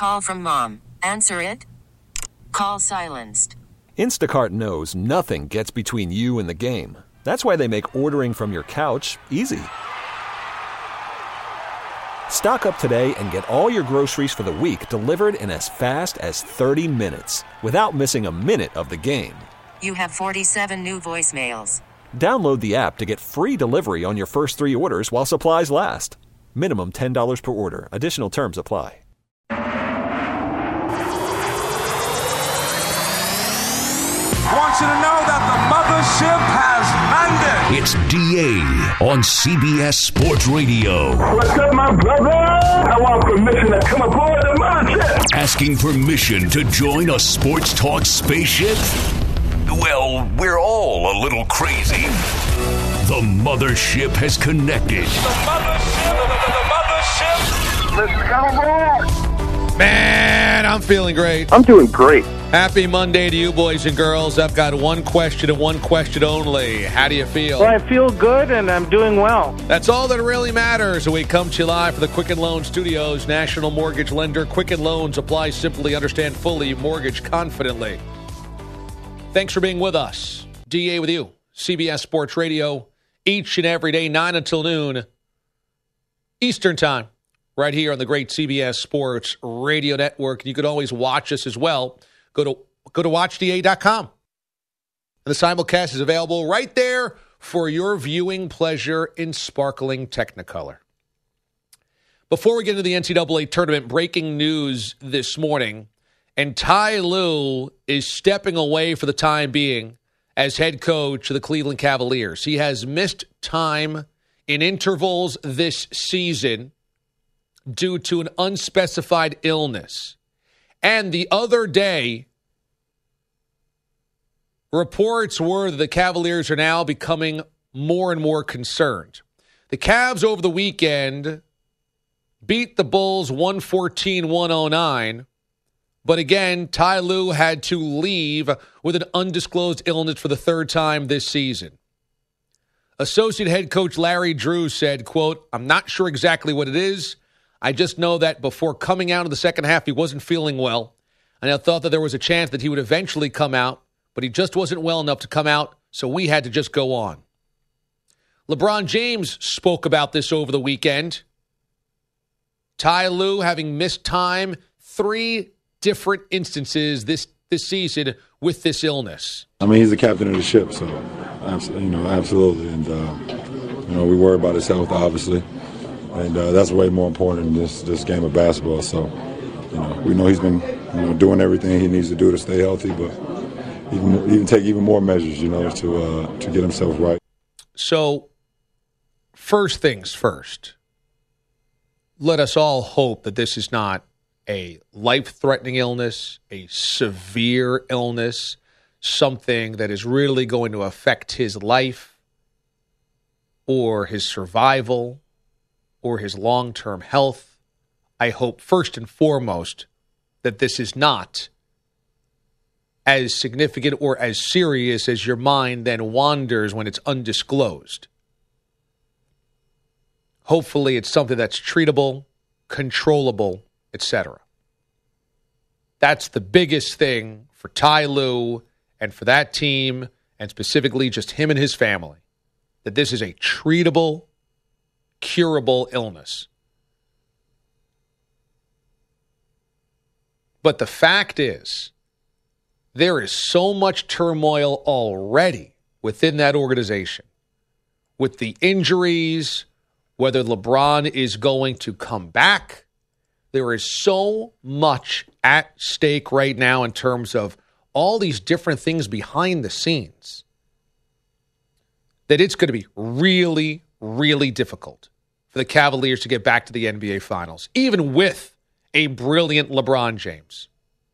call from mom. Answer it. Call silenced. Instacart knows nothing gets between you and the game. That's why they make ordering from your couch easy. Stock up today and get all your groceries for the week delivered in as fast as 30 minutes without missing a minute of the game. You have 47 new voicemails. Download the app to get free delivery on your first 3 orders while supplies last. Minimum $10 per order. Additional terms apply. Want you to know that the mothership has landed. It's DA on CBS Sports Radio. What's up, my brother? I want permission to come aboard the mothership. Asking permission to join a sports talk spaceship? Well, we're all a little crazy. The mothership has connected. The mothership. Let's come aboard. Man, I'm feeling great. I'm doing great. Happy Monday to you, boys and girls. I've got one question and one question only. How do you feel? Well, I feel good, and I'm doing well. That's all that really matters. We come to you live from the Quicken Loans Studios. National mortgage lender. Quicken Loans. Apply simply, understand fully, mortgage confidently. Thanks for being with us. DA with you. CBS Sports Radio. Each and every day, 9 until noon. Eastern Time. Right here on the great CBS Sports Radio Network. You could always watch us as well. Go to watchda.com. And the simulcast is available right there for your viewing pleasure in sparkling Technicolor. Before we get into the NCAA tournament, breaking news this morning, and Ty Lue is stepping away for the time being as head coach of the Cleveland Cavaliers. He has missed time in intervals this season due to an unspecified illness. And the other day, reports were that the Cavaliers are now becoming more and more concerned. The Cavs over the weekend beat the Bulls 114-109, but again, Ty Lue had to leave with an undisclosed illness for the third time this season. Associate head coach Larry Drew said, quote, "I'm not sure exactly what it is. I just know that before coming out of the second half, he wasn't feeling well. And I thought that there was a chance that he would eventually come out, but he just wasn't well enough to come out, so we had to just go on." LeBron James spoke about this over the weekend. Ty Lue having missed time 3 different instances this season with this illness. I mean, he's the captain of the ship, so, absolutely. And, we worry about his health, obviously. And that's way more important in this game of basketball. So, we know he's been, doing everything he needs to do to stay healthy, but even take even more measures, to get himself right. So, first things first, let us all hope that this is not a life-threatening illness, a severe illness, something that is really going to affect his life or his survival or his long-term health. I hope first and foremost that this is not as significant or as serious as your mind then wanders when it's undisclosed. Hopefully it's something that's treatable, controllable, etc. That's the biggest thing for Ty Lue and for that team, and specifically just him and his family, that this is a treatable, curable illness. But the fact is, there is so much turmoil already within that organization with the injuries, whether LeBron is going to come back. There is so much at stake right now in terms of all these different things behind the scenes that it's going to be really, really difficult for the Cavaliers to get back to the NBA Finals, even with a brilliant LeBron James.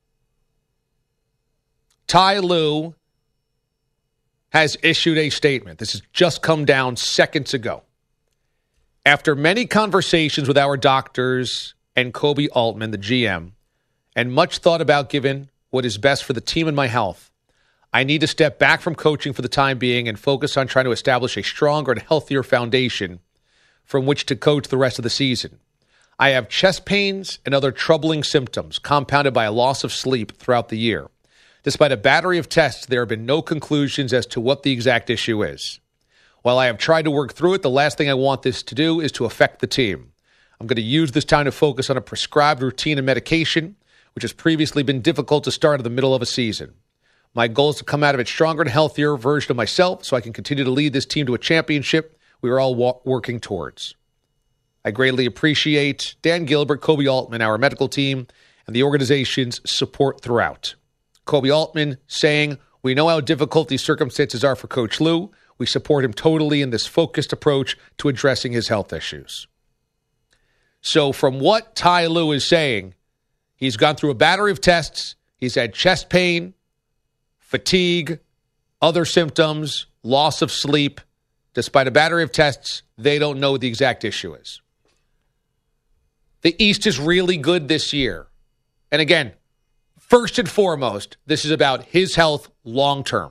Ty Lue has issued a statement. This has just come down seconds ago. After many conversations with our doctors and Kobe Altman, the GM, and much thought about given what is best for the team and my health, I need to step back from coaching for the time being and focus on trying to establish a stronger and healthier foundation from which to coach the rest of the season. I have chest pains and other troubling symptoms compounded by a loss of sleep throughout the year. Despite a battery of tests, there have been no conclusions as to what the exact issue is. While I have tried to work through it, the last thing I want this to do is to affect the team. I'm going to use this time to focus on a prescribed routine and medication, which has previously been difficult to start in the middle of a season. My goal is to come out of it stronger and healthier version of myself so I can continue to lead this team to a championship we are all working towards. I greatly appreciate Dan Gilbert, Kobe Altman, our medical team, and the organization's support throughout. Kobe Altman saying, "We know how difficult these circumstances are for Coach Lue. We support him totally in this focused approach to addressing his health issues." So from what Ty Lue is saying, he's gone through a battery of tests. He's had chest pain, fatigue, other symptoms, loss of sleep. Despite a battery of tests, they don't know what the exact issue is. The East is really good this year. And again, first and foremost, this is about his health long term.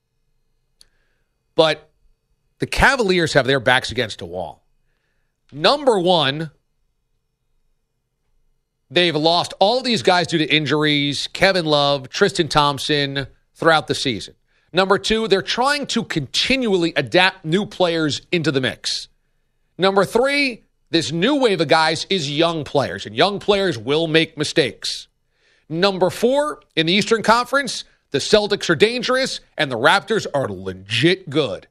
But the Cavaliers have their backs against a wall. Number one, they've lost all of these guys due to injuries, Kevin Love, Tristan Thompson, throughout the season. Number two, they're trying to continually adapt new players into the mix. Number three, this new wave of guys is young players, and young players will make mistakes. Number four, in the Eastern Conference, the Celtics are dangerous, and the Raptors are legit good.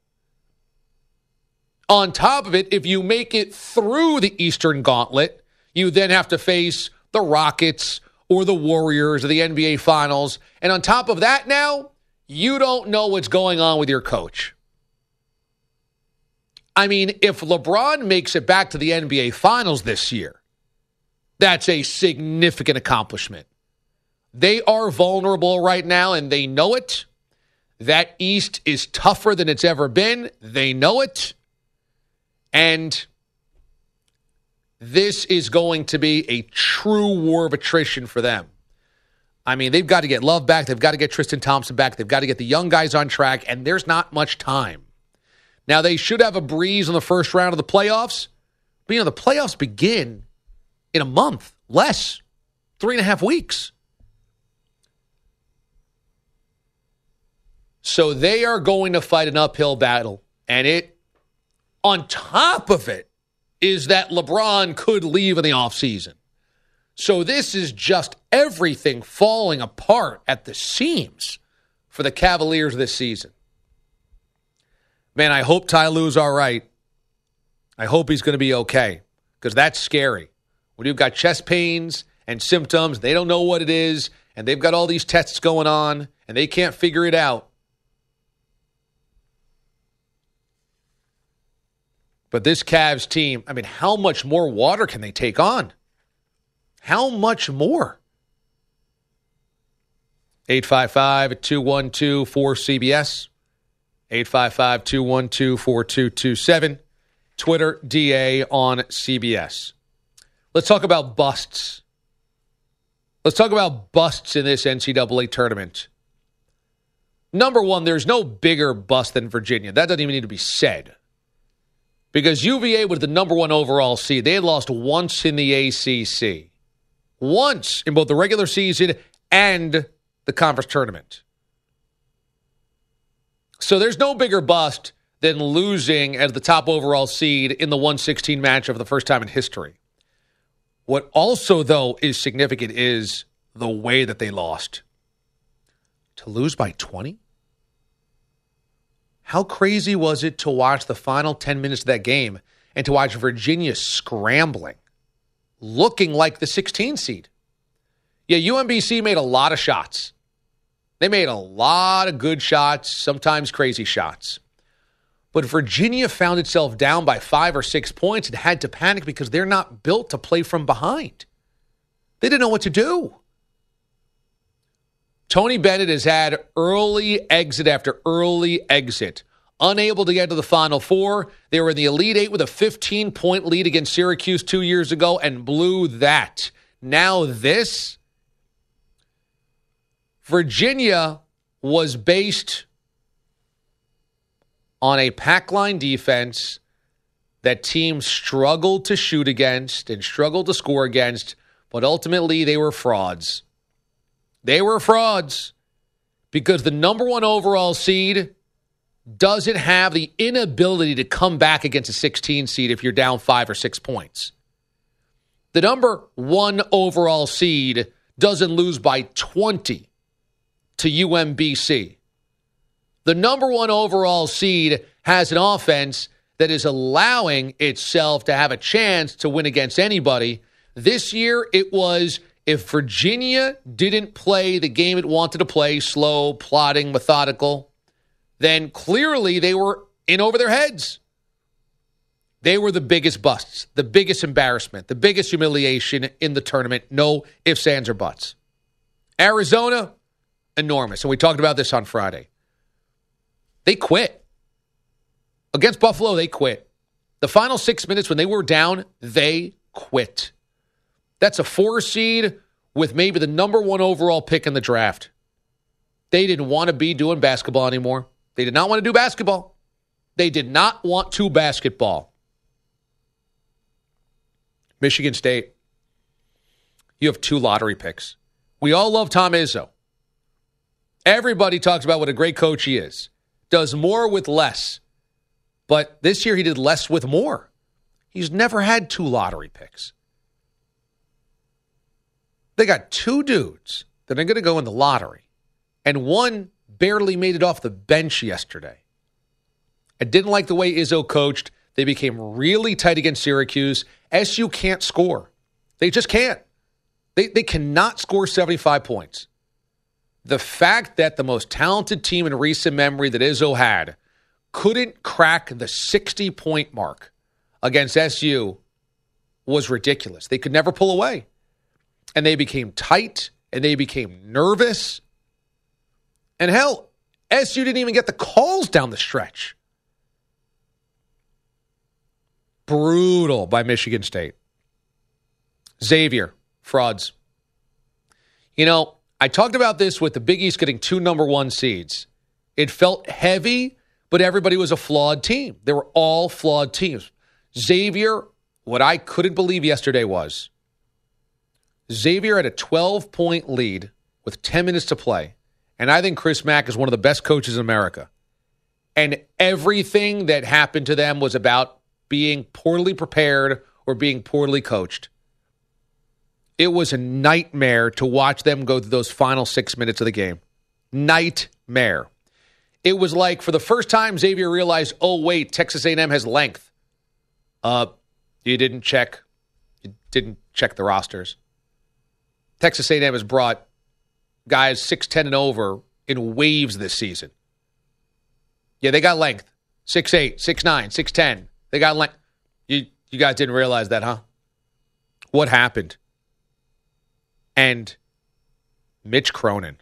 On top of it, if you make it through the Eastern Gauntlet, you then have to face the Rockets or the Warriors or the NBA Finals. And on top of that now, you don't know what's going on with your coach. I mean, if LeBron makes it back to the NBA Finals this year, that's a significant accomplishment. They are vulnerable right now, and they know it. That East is tougher than it's ever been. They know it. And this is going to be a true war of attrition for them. I mean, they've got to get Love back. They've got to get Tristan Thompson back. They've got to get the young guys on track, and there's not much time. Now, they should have a breeze on the first round of the playoffs. But, the playoffs begin in a month, less, 3.5 weeks. So they are going to fight an uphill battle. And on top of it, is that LeBron could leave in the offseason. So this is just everything falling apart at the seams for the Cavaliers this season. Man, I hope Ty Lue's all right. I hope he's going to be okay, because that's scary. When you've got chest pains and symptoms, they don't know what it is, and they've got all these tests going on, and they can't figure it out. But this Cavs team, I mean, how much more water can they take on? How much more? 855-212-4CBS. 855-212-4227. Twitter, DA on CBS. Let's talk about busts. Let's talk about busts in this NCAA tournament. Number one, there's no bigger bust than Virginia. That doesn't even need to be said. Because UVA was the number one overall seed. They had lost once in the ACC. Once in both the regular season and the conference tournament. So there's no bigger bust than losing as the top overall seed in the 1/16 match for the first time in history. What also, though, is significant is the way that they lost. To lose by 20? How crazy was it to watch the final 10 minutes of that game and to watch Virginia scrambling, looking like the 16 seed? Yeah, UMBC made a lot of shots. They made a lot of good shots, sometimes crazy shots. But Virginia found itself down by 5 or 6 points and had to panic because they're not built to play from behind. They didn't know what to do. Tony Bennett has had early exit after early exit. Unable to get to the Final Four. They were in the Elite Eight with a 15-point lead against Syracuse 2 years ago and blew that. Now this. Virginia was based on a pack line defense that teams struggled to shoot against and struggled to score against, but ultimately they were frauds. They were frauds because the number 1 overall seed doesn't have the inability to come back against a 16 seed if you're down 5 or 6 points. The number 1 overall seed doesn't lose by 20 to UMBC. The number 1 overall seed has an offense that is allowing itself to have a chance to win against anybody. This year, it was if Virginia didn't play the game it wanted to play, slow, plodding, methodical, then clearly they were in over their heads. They were the biggest busts, the biggest embarrassment, the biggest humiliation in the tournament. No ifs, ands, or buts. Arizona, enormous. And we talked about this on Friday. They quit. Against Buffalo, they quit. The final 6 minutes when they were down, they quit. That's a 4 seed with maybe the number 1 overall pick in the draft. They didn't want to be doing basketball anymore. They did not want to do basketball. They did not want to basketball. Michigan State, you have 2 lottery picks. We all love Tom Izzo. Everybody talks about what a great coach he is. Does more with less. But this year he did less with more. He's never had 2 lottery picks. They got 2 dudes that are going to go in the lottery. And one barely made it off the bench yesterday. I didn't like the way Izzo coached. They became really tight against Syracuse. SU can't score. They just can't. They cannot score 75 points. The fact that the most talented team in recent memory that Izzo had couldn't crack the 60-point mark against SU was ridiculous. They could never pull away. And they became tight, and they became nervous. And hell, SU didn't even get the calls down the stretch. Brutal by Michigan State. Xavier, frauds. You know, I talked about this with the Big East getting 2 number 1 seeds. It felt heavy, but everybody was a flawed team. They were all flawed teams. Xavier, what I couldn't believe yesterday was Xavier had a 12-point lead with 10 minutes to play. And I think Chris Mack is one of the best coaches in America. And everything that happened to them was about being poorly prepared or being poorly coached. It was a nightmare to watch them go through those final 6 minutes of the game. Nightmare. It was like for the first time Xavier realized, oh, wait, Texas A&M has length. You didn't check the rosters. Texas A&M has brought guys 6'10 and over in waves this season. Yeah, they got length. 6'8", 6'9", 6'10". They got length. You guys didn't realize that, huh? What happened? And Mitch Cronin.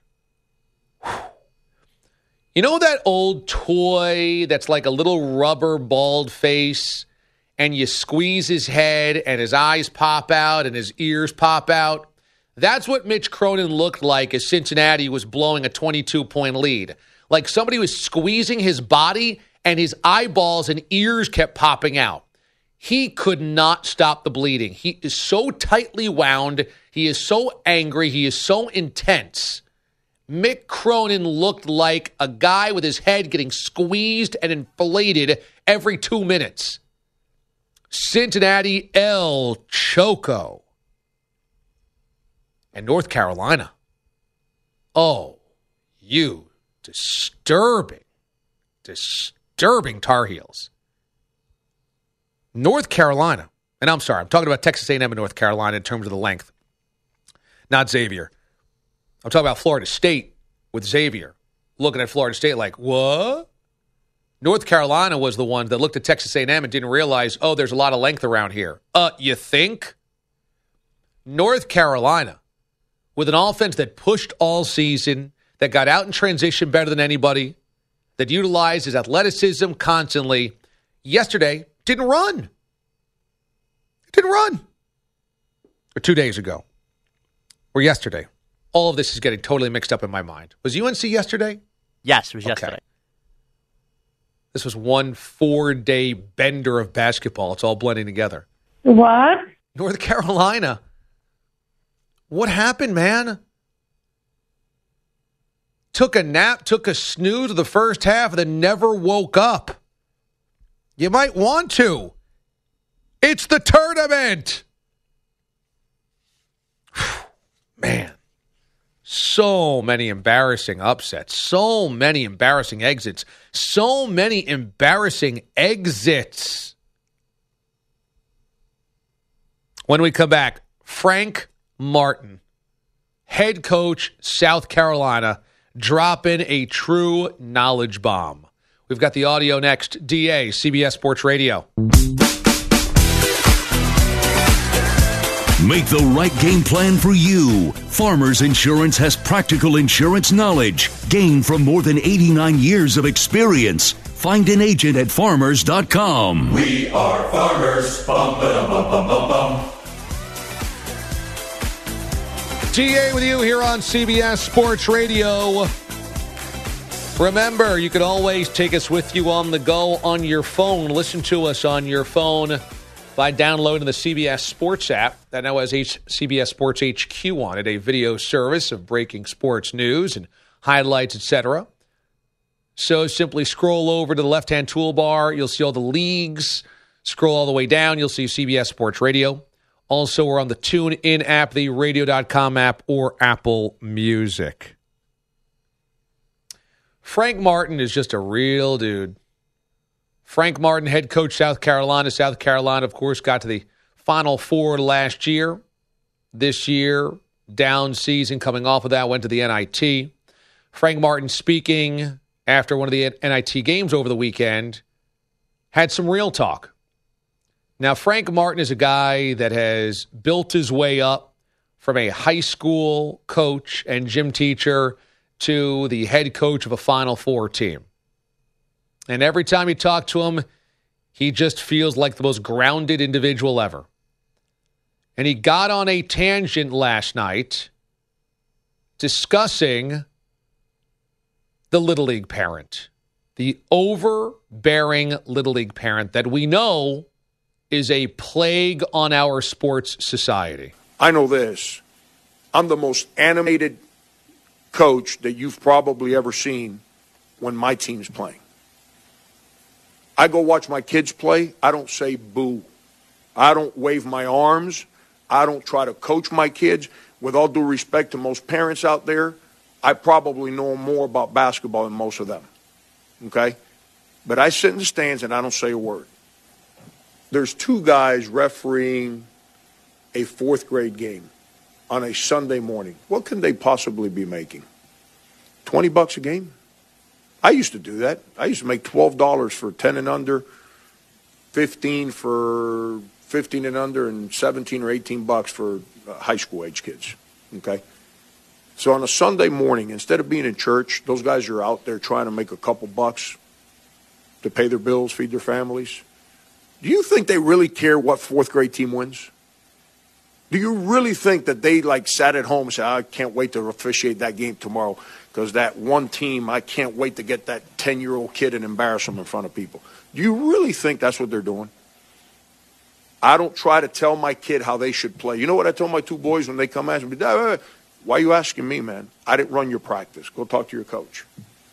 You know that old toy that's like a little rubber bald face, and you squeeze his head and his eyes pop out and his ears pop out? That's what Mitch Cronin looked like as Cincinnati was blowing a 22-point lead. Like somebody was squeezing his body and his eyeballs and ears kept popping out. He could not stop the bleeding. He is so tightly wound. He is so angry. He is so intense. Mick Cronin looked like a guy with his head getting squeezed and inflated every 2 minutes. Cincinnati, El Choco. And North Carolina. Oh, you disturbing Tar Heels. North Carolina, and I'm sorry, I'm talking about Texas A&M and North Carolina in terms of the length, not Xavier. I'm talking about Florida State with Xavier. Looking at Florida State like, what? North Carolina was the one that looked at Texas A&M and didn't realize, oh, there's a lot of length around here. You think? North Carolina, with an offense that pushed all season, that got out in transition better than anybody, that utilized his athleticism constantly, yesterday didn't run. Didn't run. Or 2 days ago. Or yesterday. All of this is getting totally mixed up in my mind. Was UNC yesterday? Yes, it was yesterday. This was one 4-day bender of basketball. It's all blending together. What? North Carolina. What happened, man? Took a nap, took a snooze of the first half, and then never woke up. You might want to. It's the tournament. Man, so many embarrassing upsets, so many embarrassing exits, so many embarrassing exits. When we come back, Frank Martin, head coach, South Carolina, dropping a true knowledge bomb. We've got the audio next. DA, CBS Sports Radio. Make the right game plan for you. Farmers Insurance has practical insurance knowledge gained from more than 89 years of experience. Find an agent at farmers.com. We are farmers. Bum, ba-dum, bum, bum, bum, bum. GA with you here on CBS Sports Radio. Remember, you can always take us with you on the go on your phone. Listen to us on your phone by downloading the CBS Sports app that now has CBS Sports HQ on it, a video service of breaking sports news and highlights, etc. So simply scroll over to the left-hand toolbar. You'll see all the leagues. Scroll all the way down. You'll see CBS Sports Radio. Also, we're on the TuneIn app, the radio.com app, or Apple Music. Frank Martin is just a real dude. Frank Martin, head coach, South Carolina. South Carolina, of course, got to the Final Four last year. This year, down season, coming off of that, went to the NIT. Frank Martin speaking after one of the NIT games over the weekend had some real talk. Now, Frank Martin is a guy that has built his way up from a high school coach and gym teacher to the head coach of a Final Four team. And every time you talk to him, he just feels like the most grounded individual ever. And he got on a tangent last night discussing the Little League parent, the overbearing Little League parent that we know is a plague on our sports society. I know this. I'm the most animated coach that you've probably ever seen when my team's playing. I go watch my kids play. I don't say boo. I don't wave my arms. I don't try to coach my kids. With all due respect to most parents out there, I probably know more about basketball than most of them. Okay? But I sit in the stands and I don't say a word. There's two guys refereeing a fourth grade game on a Sunday morning. What can they possibly be making? $20 a game? I used to do that. I used to make $12 for 10 and under, 15 for 15 and under, and 17 or 18 bucks for high school age kids. Okay? So on a Sunday morning, instead of being in church, those guys are out there trying to make a couple bucks to pay their bills, feed their families. Do you think they really care what fourth grade team wins? Do you really think that they sat at home and said, I can't wait to officiate that game tomorrow because that one team, I can't wait to get that 10-year-old kid and embarrass them in front of people? Do you really think that's what they're doing? I don't try to tell my kid how they should play. You know what I told my two boys when they come ask me, Dad, why are you asking me, man? I didn't run your practice. Go talk to your coach.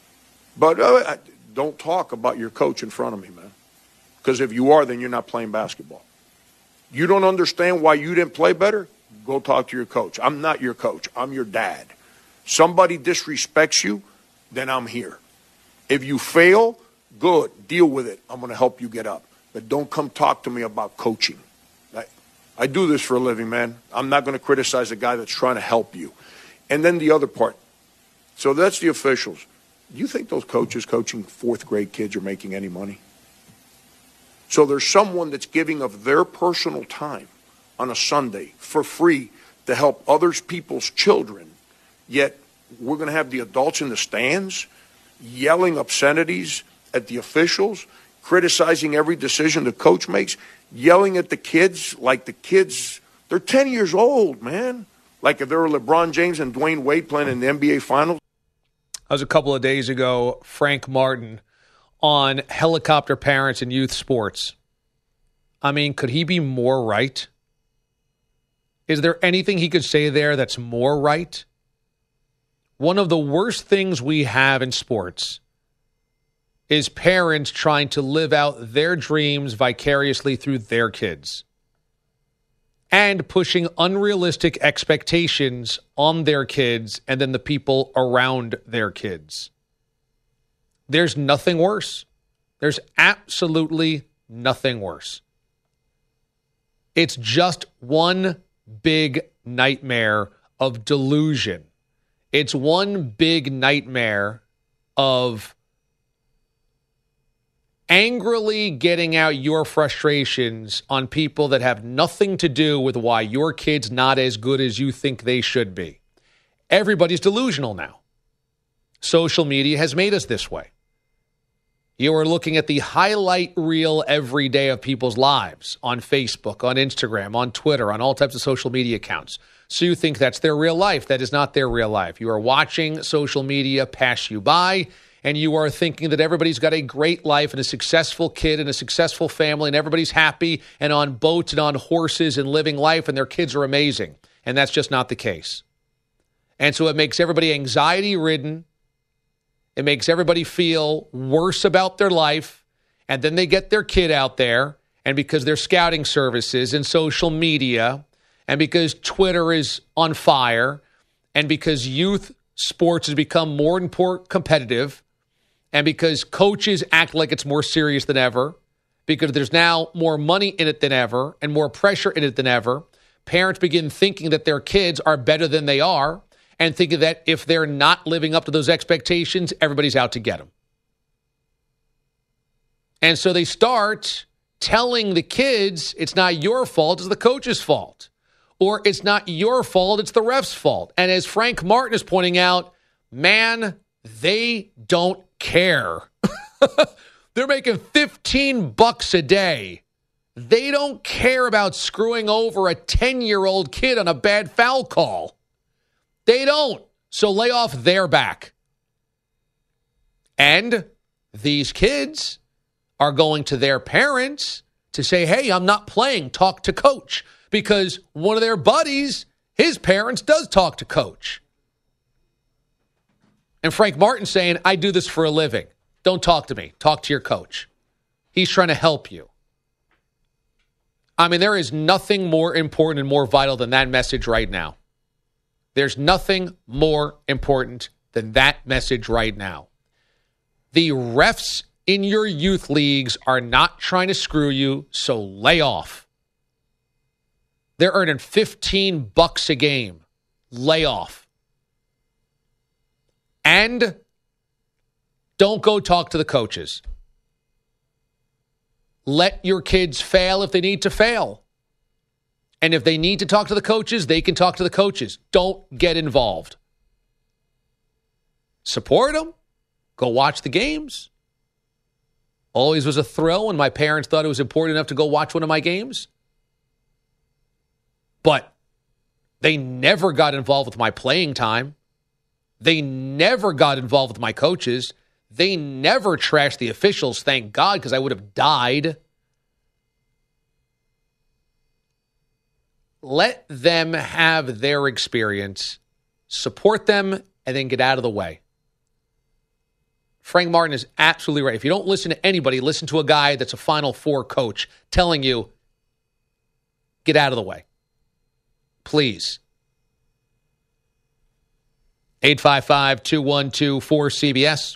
But don't talk about your coach in front of me, man. Because if you are, then you're not playing basketball. You don't understand why you didn't play better? Go talk to your coach. I'm not your coach. I'm your dad. Somebody disrespects you, then I'm here. If you fail, good. Deal with it. I'm going to help you get up. But don't come talk to me about coaching. I do this for a living, man. I'm not going to criticize a guy that's trying to help you. And then the other part. So that's the officials. Do you think those coaches coaching fourth grade kids are making any money? So there's someone that's giving of their personal time on a Sunday for free to help other people's children, yet we're going to have the adults in the stands yelling obscenities at the officials, criticizing every decision the coach makes, yelling at the kids like the kids, they're 10 years old, man. Like if they were LeBron James and Dwayne Wade playing in the NBA Finals. That was a couple of days ago. Frank Martin on helicopter parents in youth sports. I mean, could he be more right? Is there anything he could say there that's more right? One of the worst things we have in sports is parents trying to live out their dreams vicariously through their kids and pushing unrealistic expectations on their kids and then the people around their kids. There's nothing worse. There's absolutely nothing worse. It's just one big nightmare of delusion. It's one big nightmare of angrily getting out your frustrations on people that have nothing to do with why your kid's not as good as you think they should be. Everybody's delusional now. Social media has made us this way. You are looking at the highlight reel every day of people's lives on Facebook, on Instagram, on Twitter, on all types of social media accounts. So you think that's their real life. That is not their real life. You are watching social media pass you by, and you are thinking that everybody's got a great life and a successful kid and a successful family, and everybody's happy and on boats and on horses and living life, and their kids are amazing. And that's just not the case. And so it makes everybody anxiety-ridden. It makes everybody feel worse about their life, and then they get their kid out there, and because their scouting services and social media, and because Twitter is on fire, and because youth sports has become more and more competitive, and because coaches act like it's more serious than ever, because there's now more money in it than ever and more pressure in it than ever, parents begin thinking that their kids are better than they are, and thinking that if they're not living up to those expectations, everybody's out to get them. And so they start telling the kids it's not your fault, it's the coach's fault. Or it's not your fault, it's the ref's fault. And as Frank Martin is pointing out, man, they don't care. They're making $15 a day. They don't care about screwing over a 10-year-old kid on a bad foul call. They don't. So lay off their back. And these kids are going to their parents to say, hey, I'm not playing, talk to coach. Because one of their buddies, his parents, does talk to coach. And Frank Martin saying, I do this for a living. Don't talk to me. Talk to your coach. He's trying to help you. I mean, there is nothing more important and more vital than that message right now. There's nothing more important than that message right now. The refs in your youth leagues are not trying to screw you, so lay off. They're earning $15 a game. Lay off. And don't go talk to the coaches. Let your kids fail if they need to fail. And if they need to talk to the coaches, they can talk to the coaches. Don't get involved. Support them. Go watch the games. Always was a thrill when my parents thought it was important enough to go watch one of my games. But they never got involved with my playing time. They never got involved with my coaches. They never trashed the officials, thank God, because I would have died. Let them have their experience, support them, and then get out of the way. Frank Martin is absolutely right. If you don't listen to anybody, listen to a guy that's a Final Four coach telling you, get out of the way. Please. 855-212-4CBS.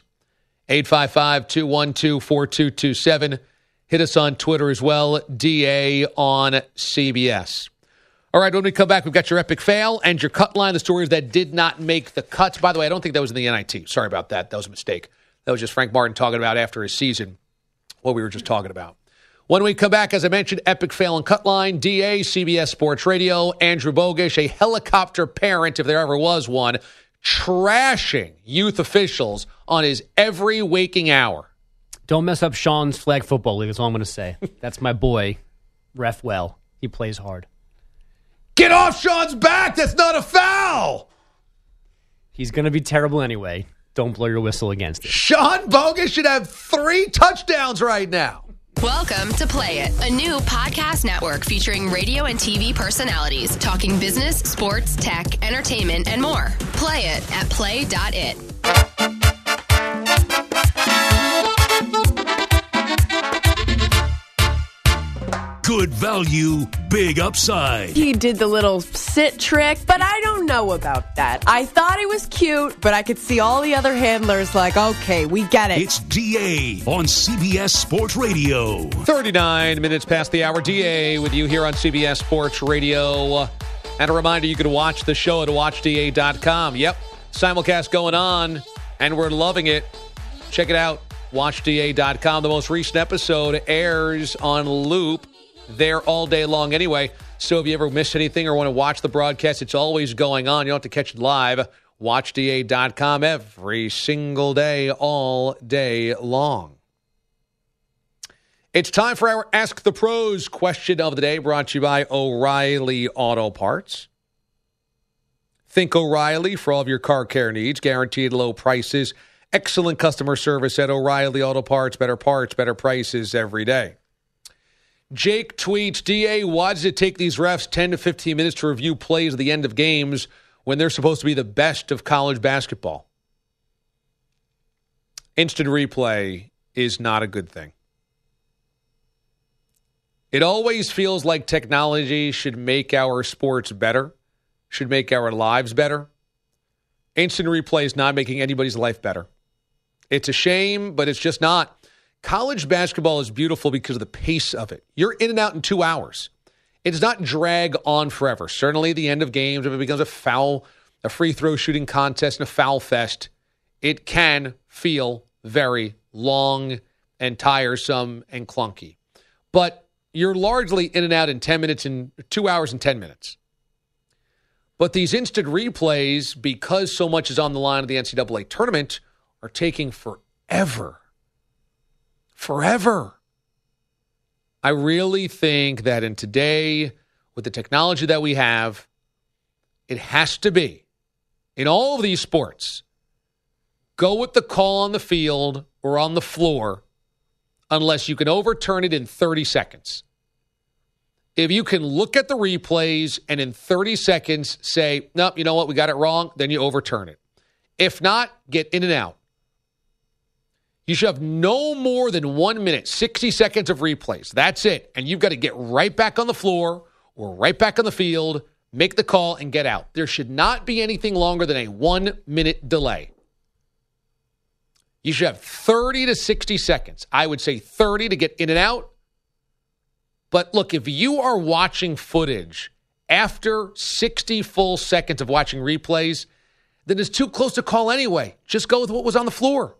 855-212-4227. Hit us on Twitter as well, DA on CBS. All right, when we come back, we've got your epic fail and your cut line, the stories that did not make the cuts. By the way, I don't think that was in the NIT. Sorry about that. That was a mistake. That was just Frank Martin talking about after his season, what we were just talking about. When we come back, as I mentioned, epic fail and cut line, DA, CBS Sports Radio, Andrew Bogish, a helicopter parent, if there ever was one, trashing youth officials on his every waking hour. Don't mess up Sean's flag football league, that's all I'm going to say. That's my boy, ref well. He plays hard. Get off Sean's back! That's not a foul! He's going to be terrible anyway. don't blow your whistle against it. Sean Bogus should have 3 touchdowns right now. Welcome to Play It, a new podcast network featuring radio and TV personalities talking business, sports, tech, entertainment, and more. Play it at play.it. Good value, big upside. He did the little sit trick, but I don't know about that. I thought he was cute, but I could see all the other handlers like, okay, we get it. It's DA on CBS Sports Radio. 39 minutes past the hour. DA with you here on CBS Sports Radio. And a reminder, you can watch the show at watchda.com. Yep, simulcast going on, and we're loving it. Check it out, watchda.com. The most recent episode airs on loop there all day long anyway. So if you ever miss anything or want to watch the broadcast, it's always going on. You don't have to catch it live. WatchDA.com every single day, all day long. It's time for our Ask the Pros question of the day, brought to you by O'Reilly Auto Parts. Think O'Reilly for all of your car care needs. Guaranteed low prices. Excellent customer service at O'Reilly Auto Parts. Better prices every day. Jake tweets, DA, why does it take these refs 10 to 15 minutes to review plays at the end of games when they're supposed to be the best of college basketball? Instant replay is not a good thing. It always feels like technology should make our sports better, should make our lives better. Instant replay is not making anybody's life better. It's a shame, but it's just not. College basketball is beautiful because of the pace of it. You're in and out in 2 hours. It does not drag on forever. Certainly at the end of games, if it becomes a free throw shooting contest and a foul fest, it can feel very long and tiresome and clunky. But you're largely in and out in 10 minutes, in 2 hours and 10 minutes. But these instant replays, because so much is on the line of the NCAA tournament, are taking forever. Forever. I really think that in today, with the technology that we have, it has to be, in all of these sports, go with the call on the field or on the floor unless you can overturn it in 30 seconds. If you can look at the replays and in 30 seconds say, nope, you know what, we got it wrong, then you overturn it. If not, get in and out. You should have no more than 1 minute, 60 seconds of replays. That's it. And you've got to get right back on the floor or right back on the field, make the call, and get out. There should not be anything longer than a 1 minute delay. You should have 30 to 60 seconds. I would say 30 to get in and out. But look, if you are watching footage after 60 full seconds of watching replays, then it's too close to call anyway. Just go with what was on the floor.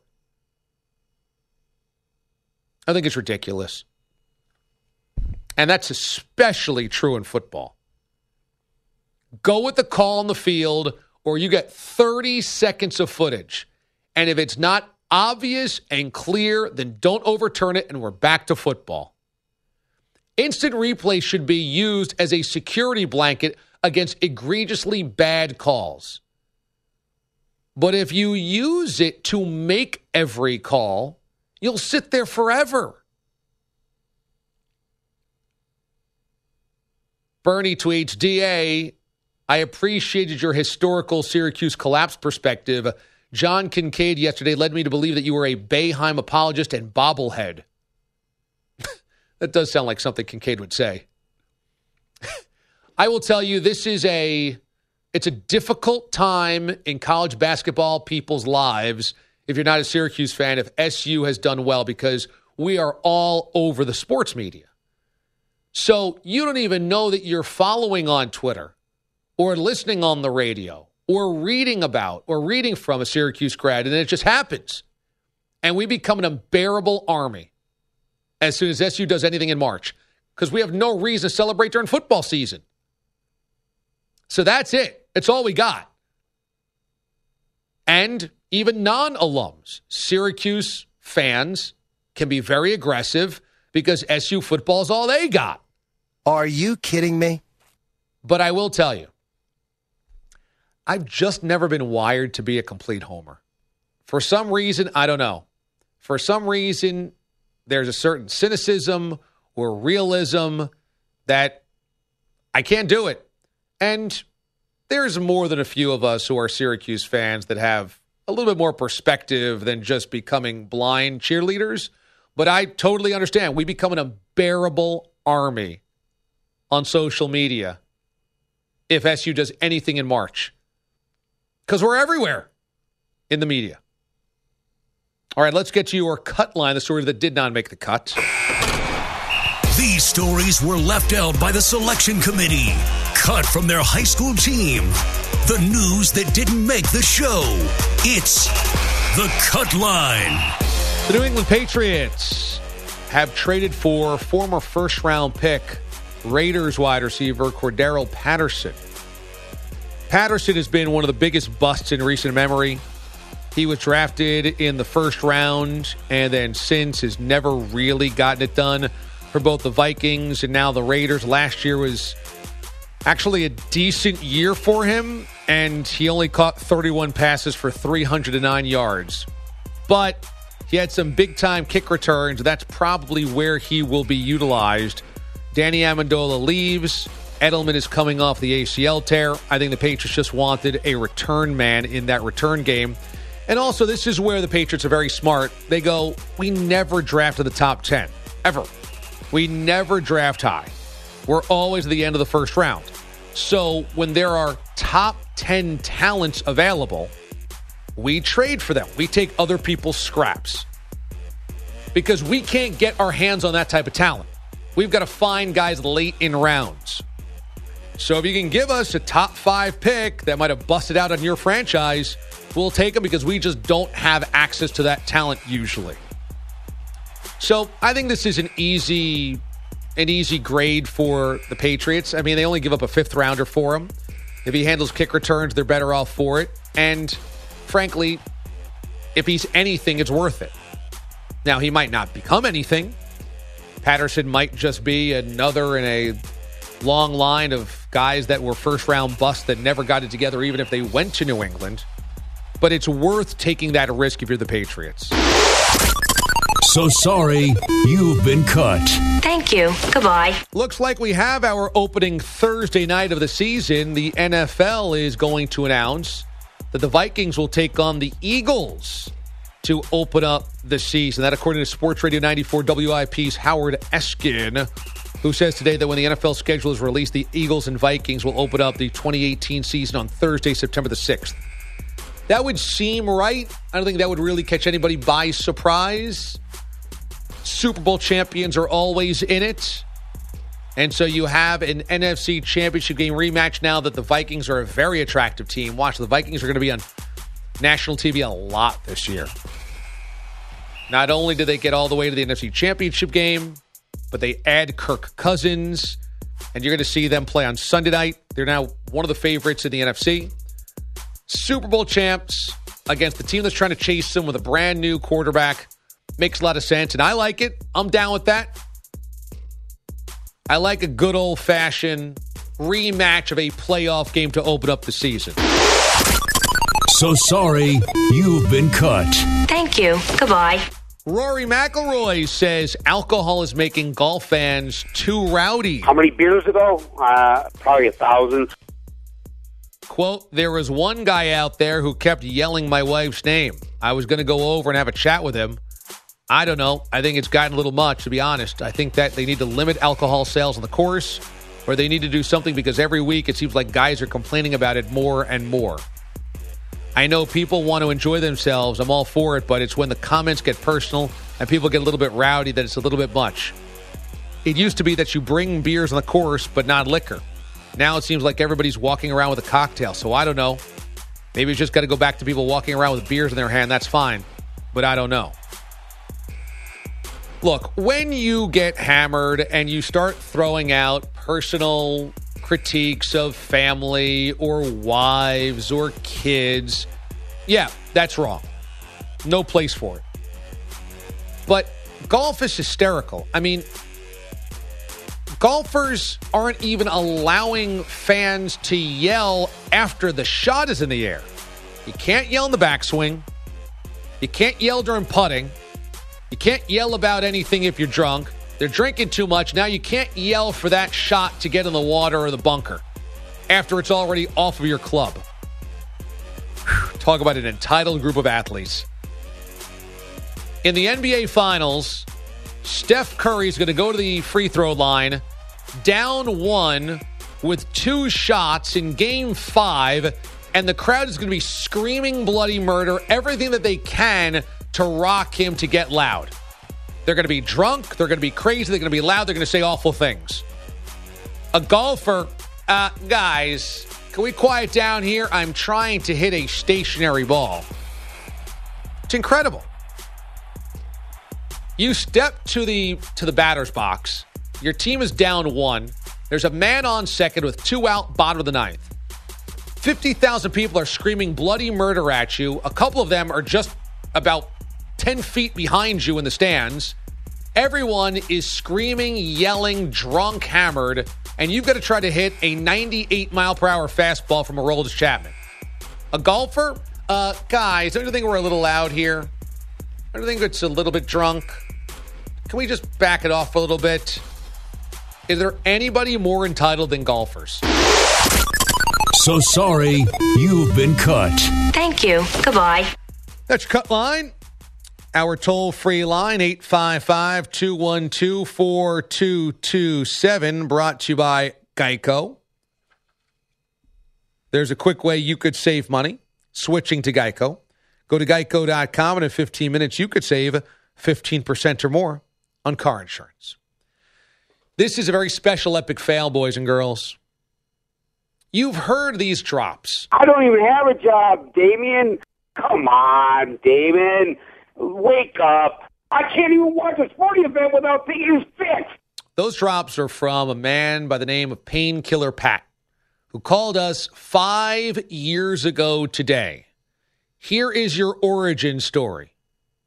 I think it's ridiculous. And that's especially true in football. Go with the call on the field, or you get 30 seconds of footage. And if it's not obvious and clear, then don't overturn it, and we're back to football. Instant replay should be used as a security blanket against egregiously bad calls. But if you use it to make every call, you'll sit there forever. Bernie tweets, DA, I appreciated your historical Syracuse collapse perspective. John Kincaid yesterday led me to believe that you were a Boeheim apologist and bobblehead. That does sound like something Kincaid would say. I will tell you, it's a difficult time in college basketball people's lives if you're not a Syracuse fan, if SU has done well, because we are all over the sports media. So you don't even know that you're following on Twitter or listening on the radio or reading about or reading from a Syracuse grad, and then it just happens. And we become an unbearable army as soon as SU does anything in March, because we have no reason to celebrate during football season. So that's it. It's all we got. And even non-alums, Syracuse fans can be very aggressive because SU football is all they got. Are you kidding me? But I will tell you, I've just never been wired to be a complete homer. For some reason, I don't know. For some reason, there's a certain cynicism or realism that I can't do it. And there's more than a few of us who are Syracuse fans that have a little bit more perspective than just becoming blind cheerleaders. But I totally understand. We become an unbearable army on social media if SU does anything in March. Because we're everywhere in the media. All right, let's get to your cut line, the story that did not make the cut. These stories were left out by the selection committee, cut from their high school team. The news that didn't make the show. It's the cut line. The New England Patriots have traded for former first-round pick Raiders wide receiver Cordero Patterson. Patterson has been one of the biggest busts in recent memory. He was drafted in the first round and then since has never really gotten it done for both the Vikings and now the Raiders. Last year was actually a decent year for him, and he only caught 31 passes for 309 yards. But he had some big-time kick returns. That's probably where he will be utilized. Danny Amendola leaves. Edelman is coming off the ACL tear. I think the Patriots just wanted a return man in that return game. And also, this is where the Patriots are very smart. They go, we never draft in the top 10, ever. We never draft high. We're always at the end of the first round. So when there are top 10 talents available, we trade for them. We take other people's scraps. Because we can't get our hands on that type of talent. We've got to find guys late in rounds. So if you can give us a top 5 pick that might have busted out on your franchise, we'll take them because we just don't have access to that talent usually. So I think this is an easy grade for the Patriots. I mean, they only give up a 5th rounder for him. If he handles kick returns, they're better off for it. And frankly, if he's anything, it's worth it. Now, he might not become anything. Patterson might just be another in a long line of guys that were first-round busts that never got it together, even if they went to New England. But it's worth taking that risk if you're the Patriots. So sorry, you've been cut. Thank you. Goodbye. Looks like we have our opening Thursday night of the season. The NFL is going to announce that the Vikings will take on the Eagles to open up the season. That according to Sports Radio 94 WIP's Howard Eskin, who says today that when the NFL schedule is released, the Eagles and Vikings will open up the 2018 season on Thursday, September the 6th. That would seem right. I don't think that would really catch anybody by surprise. Super Bowl champions are always in it. And so you have an NFC championship game rematch now that the Vikings are a very attractive team. Watch, the Vikings are going to be on national TV a lot this year. Not only did they get all the way to the NFC championship game, but they add Kirk Cousins, and you're going to see them play on Sunday night. They're now one of the favorites in the NFC. Super Bowl champs against the team that's trying to chase them with a brand new quarterback. Makes a lot of sense, and I like it. I'm down with that. I like a good old-fashioned rematch of a playoff game to open up the season. So sorry, you've been cut. Thank you. Goodbye. Rory McIlroy says alcohol is making golf fans too rowdy. How many beers ago? Probably 1,000. Quote, there was one guy out there who kept yelling my wife's name. I was going to go over and have a chat with him. I don't know. I think it's gotten a little much, to be honest. I think that they need to limit alcohol sales on the course, or they need to do something because every week it seems like guys are complaining about it more and more. I know people want to enjoy themselves. I'm all for it, but it's when the comments get personal and people get a little bit rowdy that it's a little bit much. It used to be that you bring beers on the course, but not liquor. Now it seems like everybody's walking around with a cocktail, so I don't know. Maybe it's just got to go back to people walking around with beers in their hand. That's fine, but I don't know. Look, when you get hammered and you start throwing out personal critiques of family or wives or kids, yeah, that's wrong. No place for it. But golf is hysterical. I mean, golfers aren't even allowing fans to yell after the shot is in the air. You can't yell in the backswing. You can't yell during putting. You can't yell about anything if you're drunk. They're drinking too much. Now you can't yell for that shot to get in the water or the bunker after it's already off of your club. Whew, talk about an entitled group of athletes. In the NBA Finals, Steph Curry is going to go to the free throw line, down 1 with 2 shots in Game 5, and the crowd is going to be screaming bloody murder, everything that they can to rock him to get loud. They're going to be drunk, they're going to be crazy, they're going to be loud, they're going to say awful things. A golfer, guys, can we quiet down here? I'm trying to hit a stationary ball. It's incredible. You step to the batter's box. Your team is down 1. There's a man on second with 2 out, bottom of the 9th. 50,000 people are screaming bloody murder at you. A couple of them are just about 10 feet behind you in the stands. Everyone is screaming, yelling, drunk, hammered, and you've got to try to hit a 98-mile-per-hour fastball from Aroldis Chapman. A golfer? Guys, don't you think we're a little loud here? Don't you think it's a little bit drunk? Can we just back it off a little bit? Is there anybody more entitled than golfers? So sorry, you've been cut. Thank you. Goodbye. That's your cut line. Our toll-free line, 855-212-4227, brought to you by Geico. There's a quick way you could save money switching to Geico. Go to geico.com, and in 15 minutes, you could save 15% or more on car insurance. This is a very special epic fail, boys and girls. You've heard these drops. I don't even have a job, Damien. Come on, Damien. Wake up. I can't even watch a sporting event without thinking it's fixed. Those drops are from a man by the name of Painkiller Pat, who called us 5 years ago today. Here is your origin story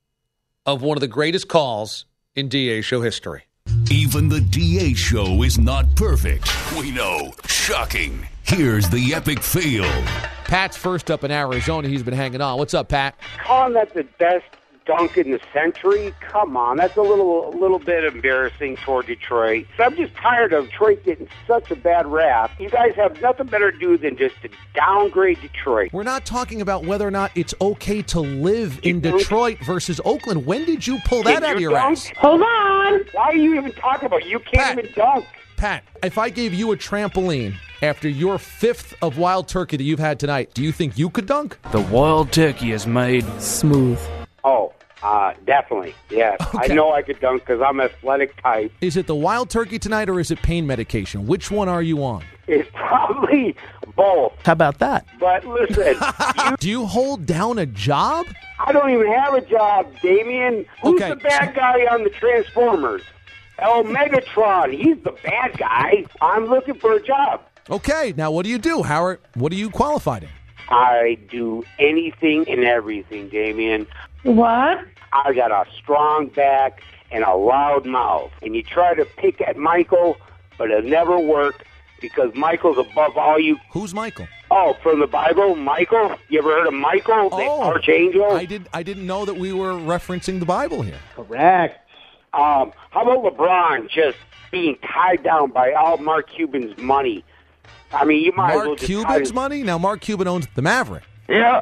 of one of the greatest calls in DA Show history. Even the DA Show is not perfect. We know. Shocking. Here's the epic fail. Pat's first up in Arizona. He's been hanging on. What's up, Pat? Calling that the best dunk in the century? Come on, that's a little bit embarrassing toward Detroit. I'm just tired of Detroit getting such a bad rap. You guys have nothing better to do than just to downgrade Detroit. We're not talking about whether or not it's okay to live in Detroit versus Oakland. When did you pull that out of your ass? Hold on. Why are you even talking about it? You can't even dunk. Pat, if I gave you a trampoline after your 5th of wild turkey that you've had tonight, do you think you could dunk? The wild turkey is made smooth. Oh, definitely. Yeah. Okay. I know I could dunk because I'm athletic type. Is it the wild turkey tonight or is it pain medication? Which one are you on? It's probably both. How about that? But listen. Do you hold down a job? I don't even have a job, Damien. Who's the bad guy on the Transformers? El Megatron. He's the bad guy. I'm looking for a job. Okay. Now, what do you do, Howard? What are you qualified in? I do anything and everything, Damien. What? I got a strong back and a loud mouth. And you try to pick at Michael, but it'll never work because Michael's above all you. Who's Michael? Oh, from the Bible, Michael. You ever heard of Michael, the archangel? I didn't know that we were referencing the Bible here. Correct. How about LeBron just being tied down by all Mark Cuban's money? I mean, you might as well Mark just Cuban's money? Now, Mark Cuban owns the Maverick. Yeah.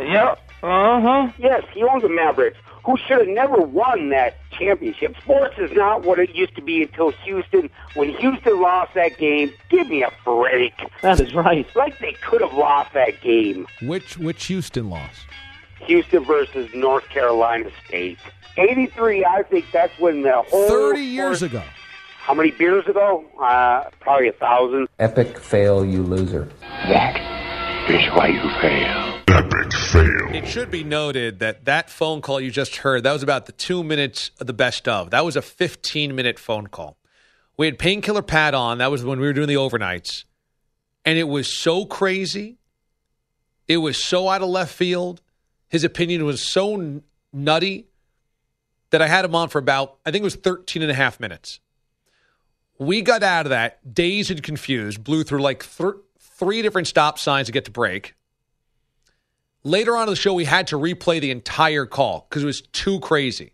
Yes, he owns the Mavericks, who should have never won that championship. Sports is not what it used to be until Houston. When Houston lost that game, give me a break. That is right. Like they could have lost that game. Which Houston lost? Houston versus North Carolina State. 83, I think that's when the whole... 30 years ago. How many beers ago? Probably 1,000. Epic fail, you loser. That is why you fail. Epic fail. It should be noted that phone call you just heard, that was about the 2 minutes of the best of. That was a 15-minute phone call. We had Painkiller Pat on. That was when we were doing the overnights. And it was so crazy. It was so out of left field. His opinion was so nutty that I had him on for about, I think it was 13 and a half minutes. We got out of that, dazed and confused, blew through like 3 different stop signs to get to break. Later on in the show, we had to replay the entire call because it was too crazy.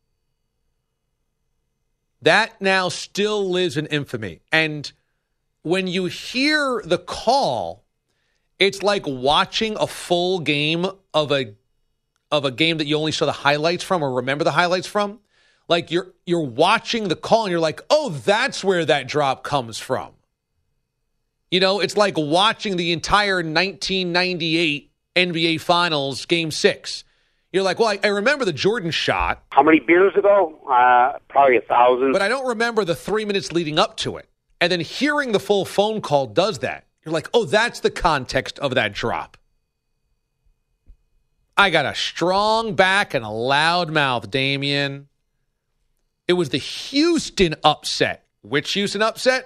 That now still lives in infamy. And when you hear the call, it's like watching a full game of a game that you only saw the highlights from or remember the highlights from. Like you're watching the call and you're like, oh, that's where that drop comes from. You know, it's like watching the entire 1998 NBA Finals Game 6. You're like, well, I remember the Jordan shot. How many beers ago? Probably 1,000. But I don't remember the 3 minutes leading up to it. And then hearing the full phone call does that. You're like, oh, that's the context of that drop. I got a strong back and a loud mouth, Damien. It was the Houston upset. Which Houston upset?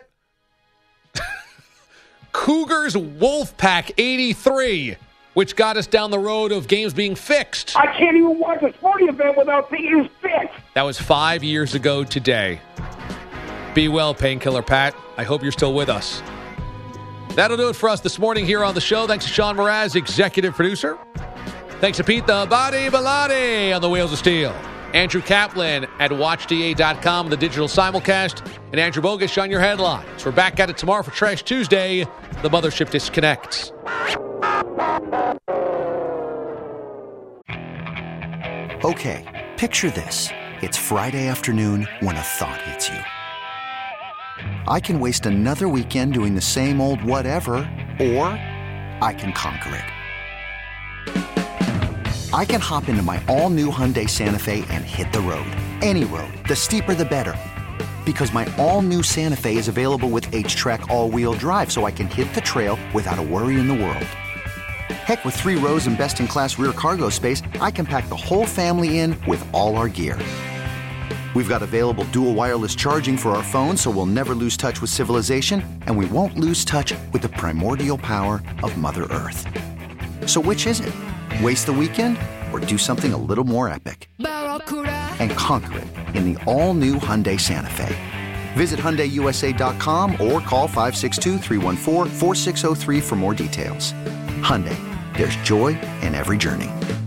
Cougars Wolfpack 83, which got us down the road of games being fixed. I can't even watch a sporting event without seeing it fixed. That was 5 years ago today. Be well, Painkiller Pat. I hope you're still with us. That'll do it for us this morning here on the show. Thanks to Sean Mraz, executive producer. Thanks to Pete the Body Bellotti on the Wheels of Steel. Andrew Kaplan at WatchDA.com, the digital simulcast, and Andrew Bogusch on your headlines. We're back at it tomorrow for Trash Tuesday. The Mothership disconnects. Okay, picture this. It's Friday afternoon when a thought hits you. I can waste another weekend doing the same old whatever, or I can conquer it. I can hop into my all-new Hyundai Santa Fe and hit the road. Any road. The steeper, the better. Because my all-new Santa Fe is available with H-Track all-wheel drive, so I can hit the trail without a worry in the world. Heck, with 3 rows and best-in-class rear cargo space, I can pack the whole family in with all our gear. We've got available dual wireless charging for our phones, so we'll never lose touch with civilization, and we won't lose touch with the primordial power of Mother Earth. So which is it? Waste the weekend or do something a little more epic? And conquer it in the all-new Hyundai Santa Fe. Visit HyundaiUSA.com or call 562-314-4603 for more details. Hyundai, there's joy in every journey.